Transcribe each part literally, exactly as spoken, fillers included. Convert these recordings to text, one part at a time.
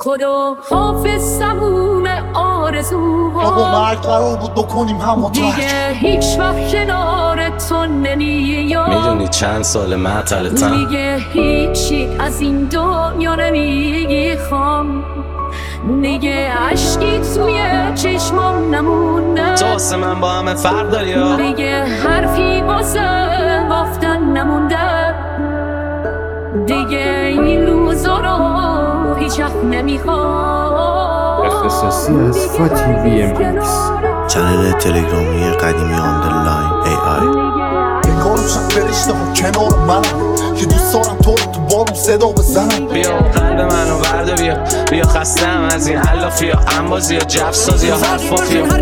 خدا حافظ تموم آرزوها ما با مرگ قرار بود بکنیم همو دیگه هیچ وقت کنار تو نمیام. میدونی چند سال معطلتم، دیگه هیچی از این دنیا نمیخوام، دیگه عشقی توی چشمام نمونده. تو واسه من با همه فرق داری ها، دیگه حرفی واسه گفتن نمونده، دیگه این روزا رو هیچ وقت نمیخوام. اختصاصی از فاتی وی ام ایکس، چنل تلگرامی قدیمی آندرلاین ای آی. انگارم شب فرشته ها کنار منم که دوست دارم تو رو تو بارم صدا بزنم. بیا قلب منو برده بیا، بیا خستم از این علافی ها، انبازی ها، جفسازی ها، حرفافی ها.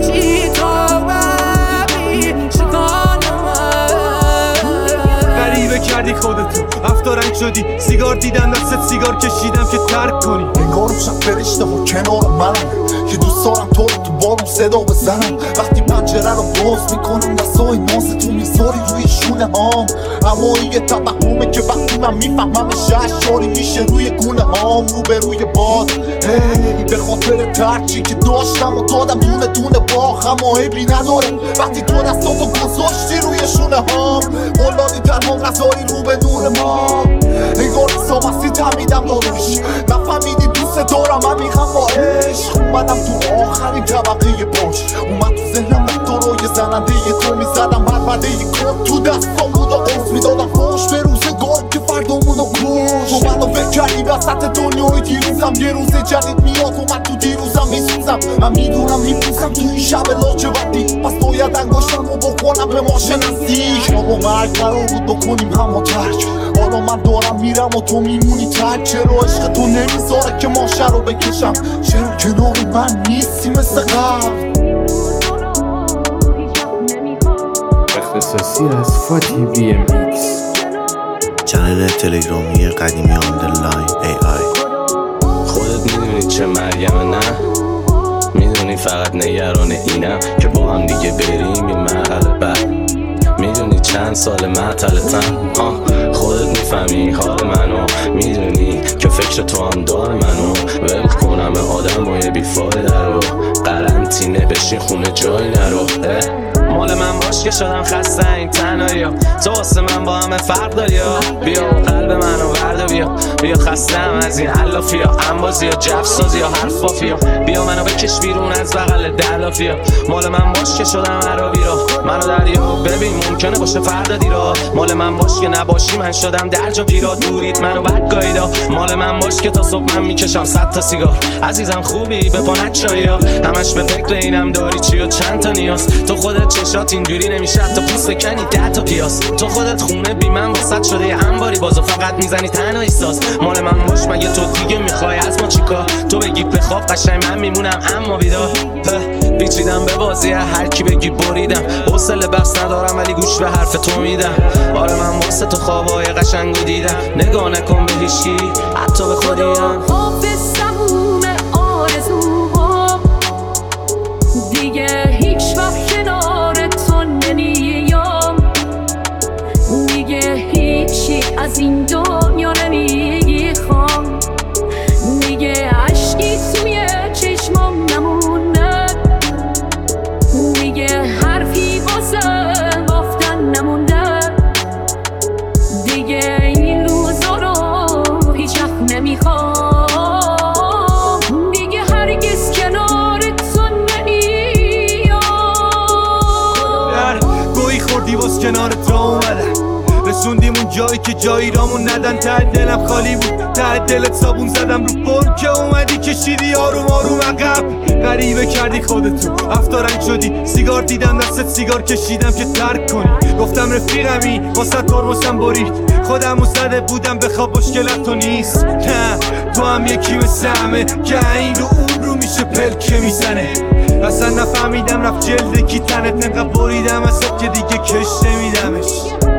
غریبه کردی خودتو، افتارنگ شدی، سیگار دیدم دستت سیگار کشیدم که ترک کنی. انگارم شب فرشته ها کنار منم که دوست دارم تو رو تو بارم صدا بزنم. وقتی پنجره رو باز میکنم دستای نازتو میذاری روی شونه هام، اما این یه توهمه که وقتی من میفهمم شهشاری میشه روی گونه هام. رو به روی باد هی به خاطر ترچی که داشتم و دادم دونه دونه باخ، اما عیبی نداره وقتی تو دستاتو گذاشتی روی شونه هام. قلانی تنها نذاری رو به نور ما، انگار سامستی تمیدم داداش، نفهمیدی دوست دارم من میخوام با عشق. اومدم تو آخرین طبقه باش، اومد تو ذهنم تو رو یه زننده یه تو میزدم بربده یه کن تو دستم بود و قرص میدادم فاش به روزگار که فردامونو کش. تو منو بکردی وسط دنیای دیروزم، یه روز جدید میاد اومد تو دیروزم میسوزم. من میدونم میپوزم تو این شب لاجوردی، پس باید انگاشتم رو بکنم به ما نزدیک. ما با مرگ قرار بود بکنیم همو ترک، حالا من دارم میرم و تو میمونی ترک. چرا عشق تو نمیذاره که ماشه رو بکشم؟ چرا کنار من نیستی مثل قبل؟ اختصاصی از فاتی وی ام ایکس، چنل تلگرامی قدیمی آندرلاین ای آی. خودت میدونی چه مرگمه نه؟ میدونی فقط نگران اینم که با هم دیگه بریم یه مرحله بعد. میدونی چند سال معطلتم، خودت میفهمی حال منو، میدونی که فکر تو هم دار منو. ول کنم آدم و یه بیفایده رو، قرنطینه بشین خونه جای نرو. مال من باش که شدم خسته این تنهایی ها، تو واسه من با همه فرق داری ها. بیا قلب منو برده بیا، بیا خستم از این علافی ها، انبازی ها، جفسازی ها، حرفافی ها. بیا منو بکش بیرون از بغل دلافی ها. مال من باش که شدم عربی را، منو دریا ببین ممکنه باشه فردا دیرا. مال من باش که نباشی من شدم درجا پیرا، دورید منو بد گاییدا. مال من باش که تا صبح من میکشم صد تا سیگار. عزیزم خوبی به پانت چایی ها، همش به فکر اینم داری چی و چند تا نیاز. تو خودت چشات اینجوری نمیشه تا پوست بکنی ده تا پیاس. تو خودت خونه بی من واسط شده یه انباری، بازو فقط میزنی تنهایی ساز. مال من باش مگه تو دیگه میخوای از ما چیکار؟ تو بگی بخواب قشنگ من میمونم اما بیدار. پیچیدم به بازی هر کی بگی بریدم، حوصله بحث ندارم ولی گوش به حرف تو میدم. آره من واسه تو خوابای قشنگو دیدم، نگاه نکن به هیچکی حتی به خودیم. حافظ تموم آرزوها دیگه هیچ وقت کنار تو نمیام، دیگه هیچی از این دنیا نمیخوام، دیگه عشقی توی چشمام نمونه، دیگه حرفی واسه گفتن نمونده، دیگه این روزا رو هیچ وقت نمیخوام، دیگه هرگز کنار تو نمیام. گویی خوردی باز کنار تو اومدم، رسوندیم اون جایی که جایی رامون ندن. ته دلم خالی بود، ته دلت صابون زدم رو پر که اومدی کشیدی آروم آروم عقب. غریبه کردی خودتو، افتارنگ شدی، سیگار دیدم دستت سیگار کشیدم که ترک کنی. گفتم رفیقمی واسه ترمزم برید، خودم و زده بودم بخواب مشکلت تو نیست. نه تو هم یکی مثل همه که این رو اون رو میشه پلکه میزنه. اصلا نفهمیدم رفت جلد کی تنت، نقدر بریدم ازت که دیگه کش نمیدمش.